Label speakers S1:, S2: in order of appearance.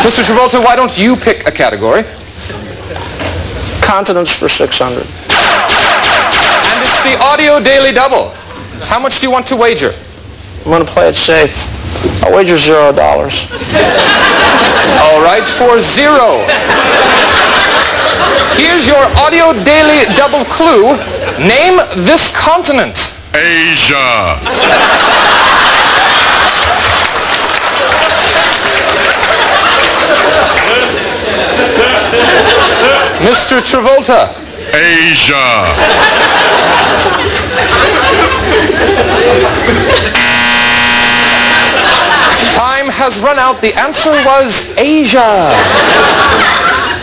S1: Mr. Travolta, why don't you pick a category?
S2: Continents for 600.
S1: And it's the Audio Daily Double. How much do you want to wager?
S2: I'm going to play it safe. I'll wager $0.
S1: All right, for 0. Here's your Audio Daily Double clue. Name this continent.
S3: Asia.
S1: Mr. Travolta.
S3: Asia.
S1: Time has run out. The answer was Asia.